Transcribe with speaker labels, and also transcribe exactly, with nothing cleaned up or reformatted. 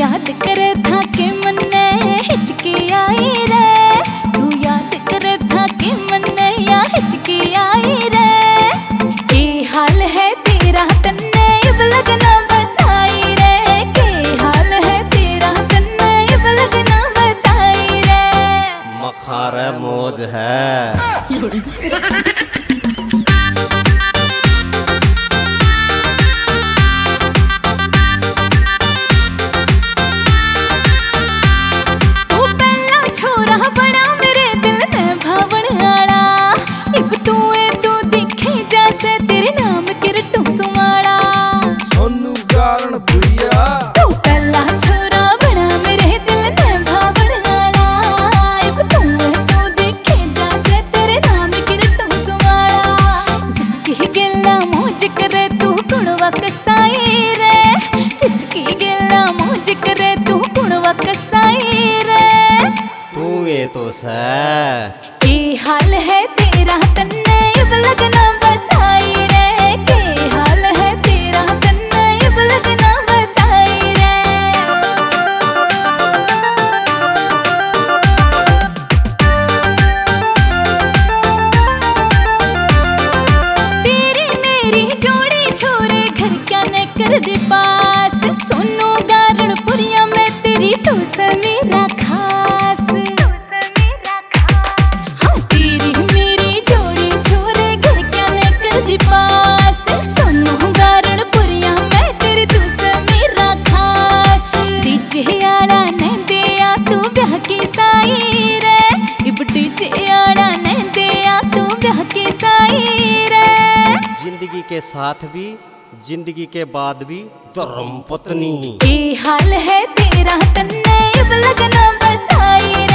Speaker 1: याद करे था कि मन्ने हिचकी आई रे, तू याद करे था कि मन्ने या हिचकी आई रे। की हाल है तेरा तन्ने इब लगना बताई रे, की हाल है तेरा तन्ने इब लगना बताई रे।
Speaker 2: मखार मौज है। जिसकी गिला मौज करे तू कुणवा कसाई रे। तू ये तो सै
Speaker 1: की हाल है तेरा तन्ने इब लगना बताई रे, की हाल है तेरा तन्ने इब लगना बताई रे। तेरी मेरी जोड़ी छोरे घर क्या ने कर दे पास, सोनू गारण पुरिया में तेरी टूस मेरा खास। हाँ तेरी मेरी जोड़ी छोरे घर क्या ने कर दी पास, सोनू गारण पुरिया में तेरी टूस मेरा खास। डीजे आड़ा ने दिया तू ब्याह की साई रे, इब डीजे आड़ा ने दिया तू ब्याह की साई रे।
Speaker 2: जिंदगी के साथ भी जिंदगी के बाद भी धर्म पत्नी।
Speaker 1: की हाल है तेरा तन्ने इब लगना बताई रे।